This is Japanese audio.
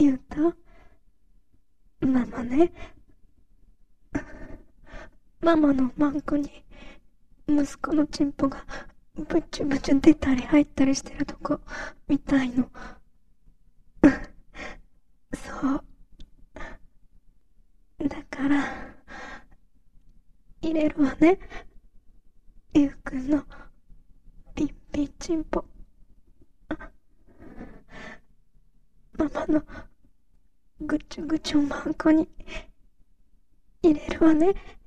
ゆうた、ママね、ママのマンコに息子のチンポがブチュブチュ出たり入ったりしてるとこ見たいの。そう。だから、入れるわね。ゆうくんのピッピッチンポ。ママのぐちゅぐちゅマンコに入れるわね。